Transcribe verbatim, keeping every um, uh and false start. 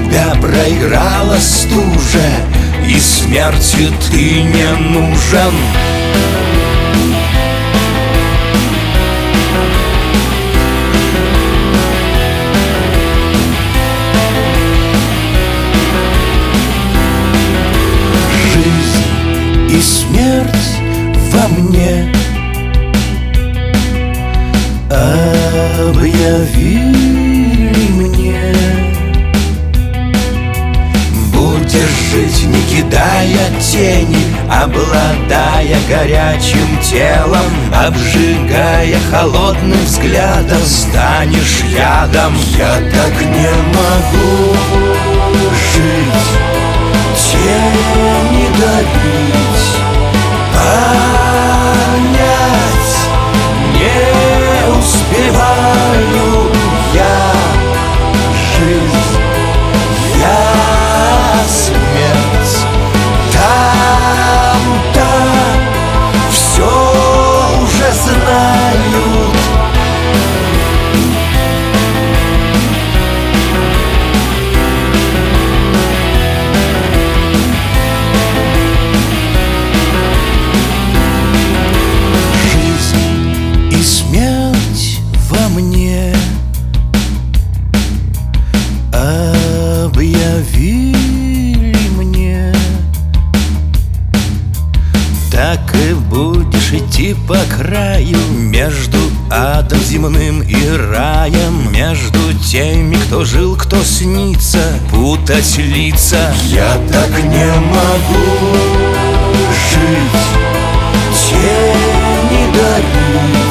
тебя проиграла стужа, и смерти ты не нужен. Жизнь и смерть во мне объявили мне. Будешь жить, не кидая тени, обладая горячим телом, обжигая холодным взглядом, станешь ядом. Я так не могу жить, тени давить, понять не успеваю я. Жизнь, я смерть, там-то все уже знают. Смерть во мне объявили мне. Так и будешь идти по краю, между адом земным и раем, между теми, кто жил, кто снится, путать лица. Я так не могу жить, тени давить,